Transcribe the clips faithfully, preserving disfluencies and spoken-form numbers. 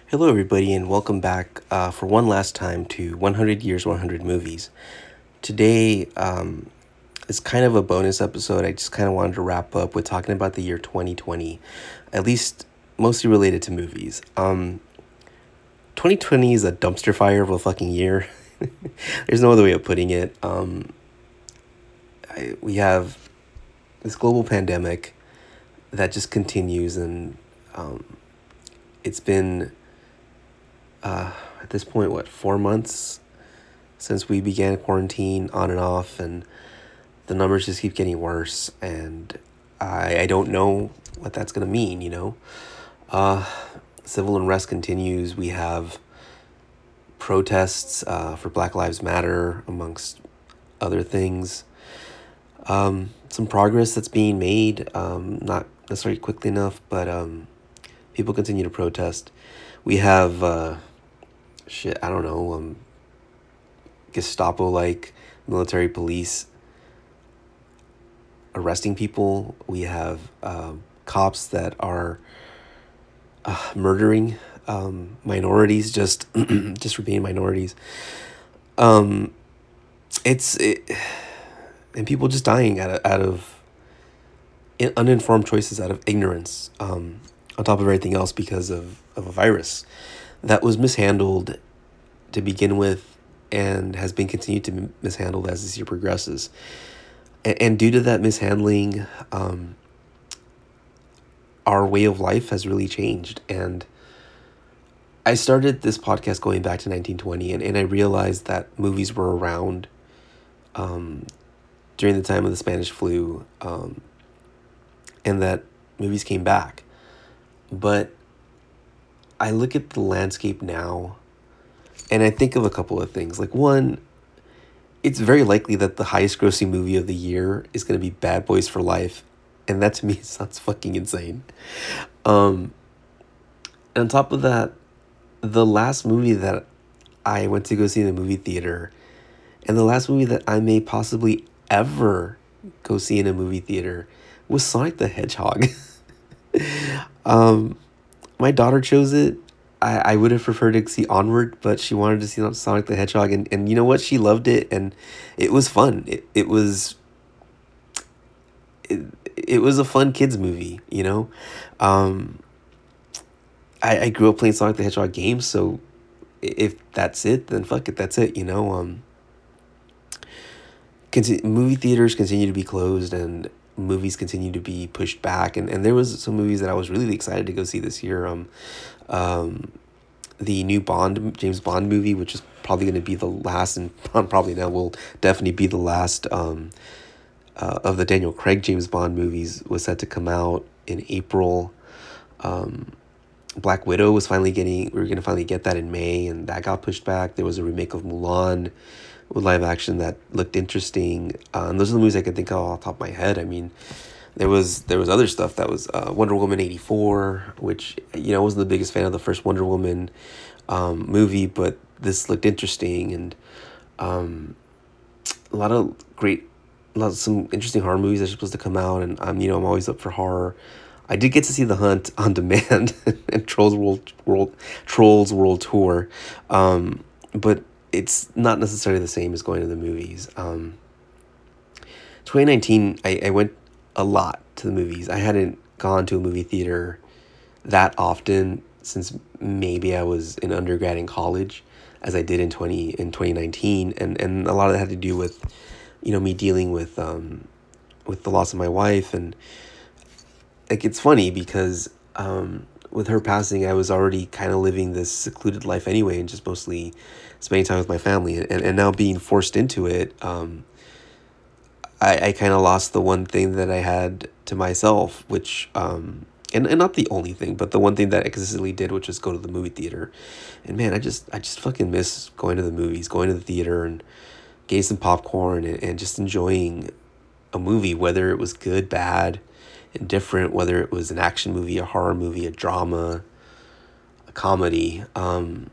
Hello, everybody, and welcome back uh, for one last time to one hundred Years, one hundred Movies. Today um, is kind of a bonus episode. I just kind of wanted to wrap up with talking about the year twenty twenty, at least mostly related to movies. Um, twenty twenty is a dumpster fire of a fucking year. There's no other way of putting it. Um, I, we have this global pandemic that just continues, and um, it's been, uh, at this point, what, four months since we began quarantine on and off, and the numbers just keep getting worse, and I, I don't know what that's going to mean, you know? Uh, civil unrest continues. We have protests uh, for Black Lives Matter, amongst other things. Um, some progress that's being made, um, not necessarily quickly enough, but um, people continue to protest. We have, uh, shit, I don't know, um, Gestapo-like military police arresting people. We have um, cops that are uh, murdering um, minorities just just for being minorities. Um, it's it, and people just dying out of, out of uninformed choices, out of ignorance. Um, on top of everything else, because of of a virus that was mishandled to begin with, and has been continued to be mishandled as this year progresses. And, and due to that mishandling, um, our way of life has really changed. And I started this podcast going back to nineteen twenty, and, and I realized that movies were around um, during the time of the Spanish flu, um, and that movies came back. But I look at the landscape now, and I think of a couple of things. Like, one, it's very likely that the highest grossing movie of the year is going to be Bad Boys for Life. And that to me sounds fucking insane. Um, and on top of that, the last movie that I went to go see in the movie theater, and the last movie that I may possibly ever go see in a movie theater, was Sonic the Hedgehog. um, my daughter chose it. I, I would have preferred to see Onward, but she wanted to see Sonic the Hedgehog, and, and you know what? She loved it, and it was fun. It it was it, it was a fun kids movie, you know? Um, I, I grew up playing Sonic the Hedgehog games, so if that's it, then fuck it, that's it, you know? Um, conti- movie theaters continue to be closed, and movies continue to be pushed back, and, and there was some movies that I was really excited to go see this year. Um, um, the new Bond, James Bond movie, which is probably going to be the last, and probably now will definitely be the last um, uh, of the Daniel Craig James Bond movies, was set to come out in April. Um, Black Widow was finally getting, we were going to finally get that in May, and that got pushed back. There was a remake of Mulan with live action that looked interesting. Uh, and those are the movies I can think of off the top of my head. I mean, there was there was other stuff that was uh, Wonder Woman eighty-four, which, you know, I wasn't the biggest fan of the first Wonder Woman um, movie, but this looked interesting, and um, a lot of great, a lot of some interesting horror movies that are supposed to come out, and I'm you know I'm always up for horror. I did get to see The Hunt on demand and Trolls World World Trolls World Tour, um, but it's not necessarily the same as going to the movies. Um, twenty nineteen, I, I went a lot to the movies. I hadn't gone to a movie theater that often since maybe I was in undergrad in college, as I did in twenty in twenty nineteen, and and a lot of that had to do with, you know, me dealing with um with the loss of my wife. And like, it's funny because um with her passing, I was already kind of living this secluded life anyway, and just mostly spending time with my family, and, and now being forced into it, um I, I kind of lost the one thing that I had to myself, which, um, and, and not the only thing, but the one thing that I consistently did, which was go to the movie theater. And man, I just, I just fucking miss going to the movies, going to the theater and getting some popcorn, and, and just enjoying a movie, whether it was good, bad, indifferent, whether it was an action movie, a horror movie, a drama, a comedy. Um,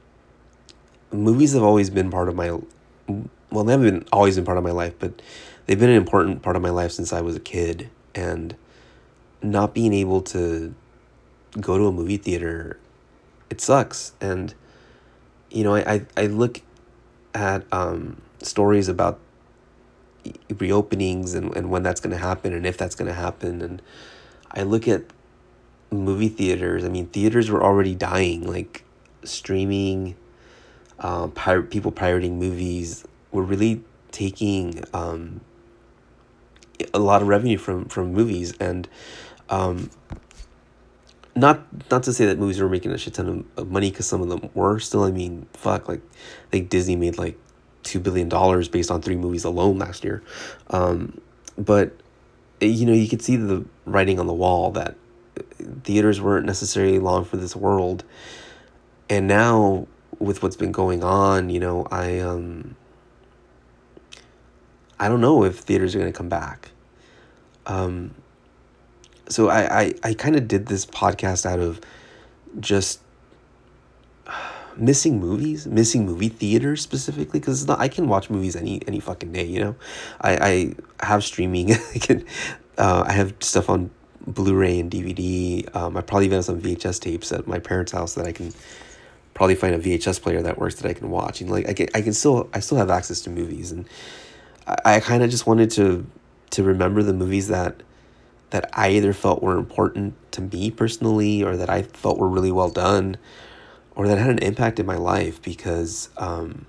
movies have always been part of my, well, they haven't been always been part of my life, but they've been an important part of my life since I was a kid. And not being able to go to a movie theater it sucks. And you know, I I, I look at um, stories about reopenings and, and when that's going to happen and if that's going to happen. And I look at movie theaters. I mean, theaters were already dying. Like streaming, um, pirate people pirating movies were really taking um, a lot of revenue from from movies. And um, not not to say that movies were making a shit ton of, of money, because some of them were still. I mean, fuck, like I think Disney made like two billion dollars based on three movies alone last year. Um, but you know, you could see the writing on the wall that theaters weren't necessarily long for this world. And now with what's been going on, you know, I um I don't know if theaters are going to come back. Um so I I, I kind of did this podcast out of just missing movies, missing movie theaters specifically, because it's not, I can watch movies any any fucking day, you know. I I have streaming. I can uh I have stuff on Blu-ray and D V D. Um, I probably even have some V H S tapes at my parents' house that I can probably find a V H S player that works that I can watch. And like I can, I can still, I still have access to movies. And I, I kind of just wanted to, to remember the movies that, that I either felt were important to me personally, or that I felt were really well done, or that had an impact in my life. Because um,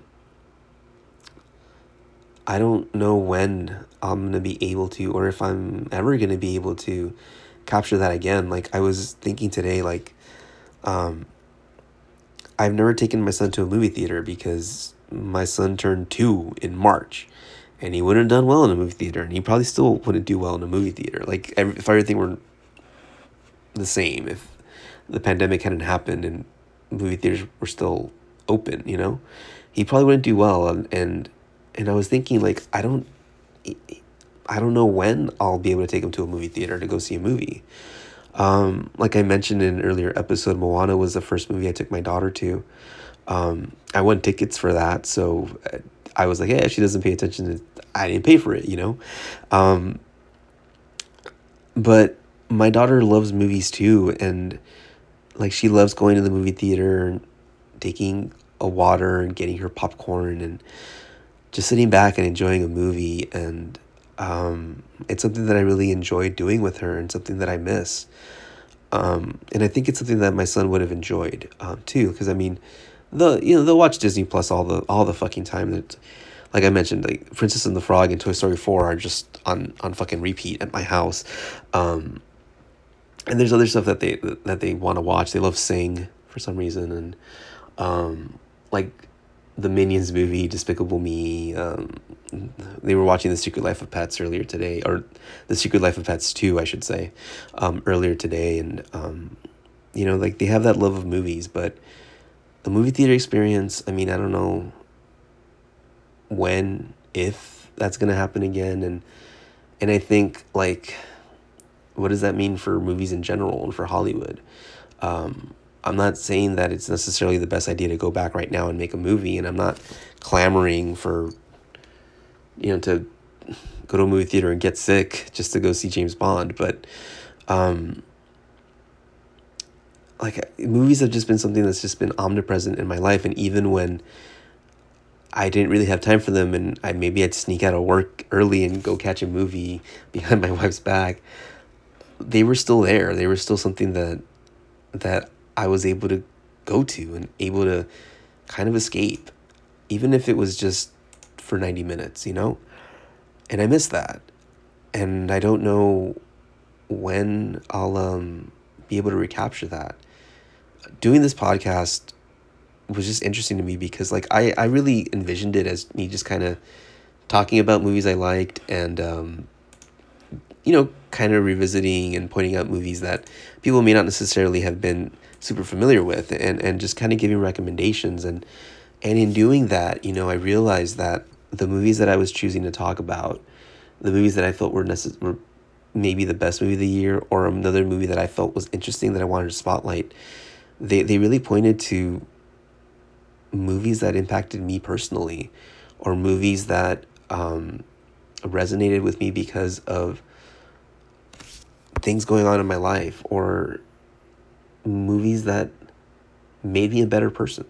I don't know when I'm going to be able to, or if I'm ever going to be able to capture that again. Like I was thinking today, like, um, I've never taken my son to a movie theater because my son turned two in March, and he wouldn't have done well in a movie theater, and he probably still wouldn't do well in a movie theater. Like if everything were the same, if the pandemic hadn't happened and movie theaters were still open, you know, he probably wouldn't do well. And and, and I was thinking, like, I don't, I don't know when I'll be able to take him to a movie theater to go see a movie. Um, like I mentioned in an earlier episode, Moana was the first movie I took my daughter to. Um, I won tickets for that, so I was like, hey, if she doesn't pay attention, to, I didn't pay for it, you know? Um, but my daughter loves movies too, and like she loves going to the movie theater and taking a water and getting her popcorn and just sitting back and enjoying a movie. And um, it's something that I really enjoy doing with her, and something that I miss. Um, and I think it's something that my son would have enjoyed um, too, because I mean, the you know they'll watch Disney Plus all the all the fucking time. That, like I mentioned, like Princess and the Frog and Toy Story four are just on on fucking repeat at my house. Um, and there's other stuff that they that they want to watch. They love Sing for some reason, and um, like the Minions movie, Despicable Me. Um, they were watching The Secret Life of Pets earlier today, or The Secret Life of Pets two, I should say, um, earlier today. And, um, you know, like they have that love of movies, but the movie theater experience, I mean, I don't know when, if that's going to happen again. And, and I think, like, what does that mean for movies in general and for Hollywood? Um, I'm not saying that it's necessarily the best idea to go back right now and make a movie, and I'm not clamoring for, you know, to go to a movie theater and get sick just to go see James Bond. But, um, like, movies have just been something that's just been omnipresent in my life. And even when I didn't really have time for them, and I maybe I'd sneak out of work early and go catch a movie behind my wife's back, they were still there. They were still something that that I was able to go to and able to kind of escape, even if it was just for ninety minutes, you know? And I miss that. And I don't know when I'll um, be able to recapture that. Doing this podcast was just interesting to me because, like, I, I really envisioned it as me just kind of talking about movies I liked, and, um, you know, kind of revisiting and pointing out movies that people may not necessarily have been super familiar with, and, and just kind of giving recommendations. And, and in doing that, you know, I realized that the movies that I was choosing to talk about, the movies that I felt were necess- were maybe the best movie of the year, or another movie that I felt was interesting that I wanted to spotlight, they, they really pointed to movies that impacted me personally, or movies that um, resonated with me because of things going on in my life, or movies that made me a better person.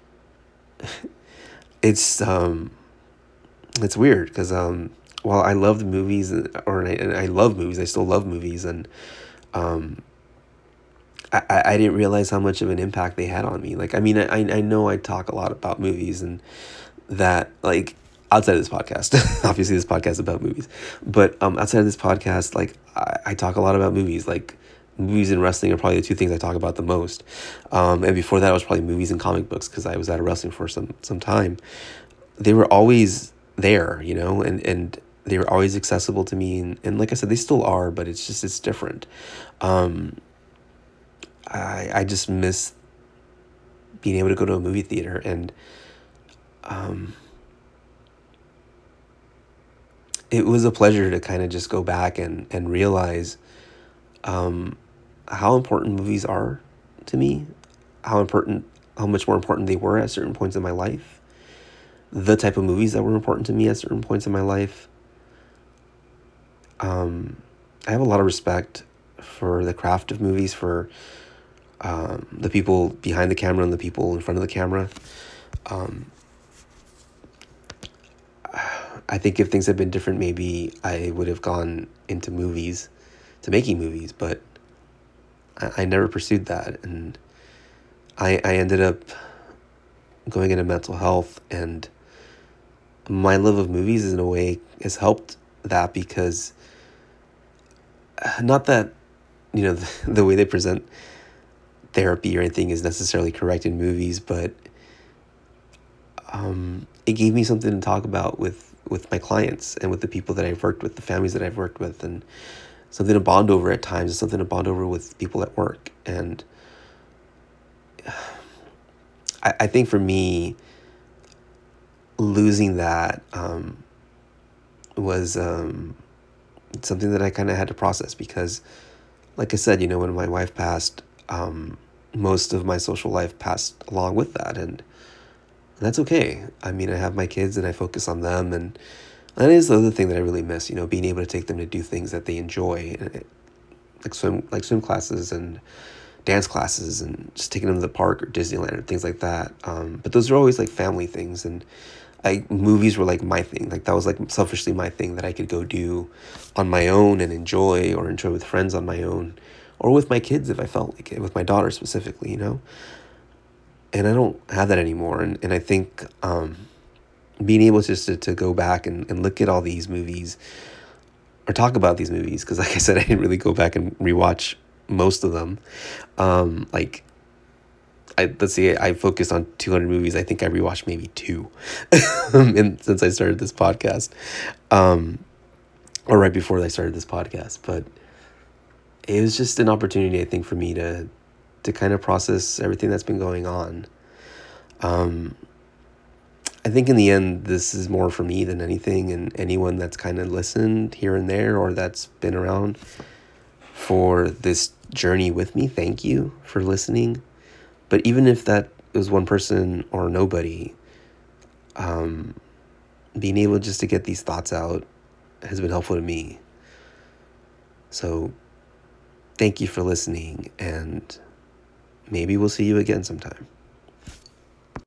It's um it's weird because um while I loved movies, or and I, and I love movies, I still love movies, and um I, I I didn't realize how much of an impact they had on me. Like, I mean, I I know I talk a lot about movies, and that, like, outside of this podcast, obviously this podcast is about movies, but um outside of this podcast, like, I, I talk a lot about movies. Like, movies and wrestling are probably the two things I talk about the most. Um, and before that, it was probably movies and comic books because I was out of wrestling for some some time. They were always there, you know, and and they were always accessible to me, and, and like I said, they still are, but it's just it's different. Um, I I just miss being able to go to a movie theater, and um, it was a pleasure to kind of just go back and and realize um, how important movies are to me, how important, how much more important they were at certain points in my life, the type of movies that were important to me at certain points in my life. Um, I have a lot of respect for the craft of movies, for um, the people behind the camera and the people in front of the camera. Um, I think if things had been different, maybe I would have gone into movies, to making movies, but I, I never pursued that. And I, I ended up going into mental health, and my love of movies in a way has helped that, because uh, not that, you know, the, the way they present therapy or anything is necessarily correct in movies, but um, it gave me something to talk about with, with my clients and with the people that I've worked with, the families that I've worked with, and something to bond over at times, and something to bond over with people at work. And I, I think for me, losing that um, was um, something that I kind of had to process, because, like I said, you know, when my wife passed, um, most of my social life passed along with that, and that's okay. I mean, I have my kids and I focus on them, and that is the other thing that I really miss, you know, being able to take them to do things that they enjoy, like swim, like swim classes and dance classes, and just taking them to the park or Disneyland or things like that. Um, but those are always like family things, and I movies were like my thing. Like, that was like selfishly my thing that I could go do on my own and enjoy, or enjoy with friends on my own, or with my kids if I felt like it, with my daughter specifically, you know. And I don't have that anymore, and and I think um, being able just to, to go back and, and look at all these movies, or talk about these movies, because like I said, I didn't really go back and rewatch most of them. Um, like, I let's see, I focused on two hundred movies. I think I rewatched maybe two, and since I started this podcast, um, or right before I started this podcast. But it was just an opportunity, I think, for me to to kind of process everything that's been going on. Um, I think in the end, this is more for me than anything, and anyone that's kind of listened here and there, or that's been around for this journey with me, thank you for listening. But even if that was one person or nobody, um, being able just to get these thoughts out has been helpful to me. So thank you for listening, and maybe we'll see you again sometime.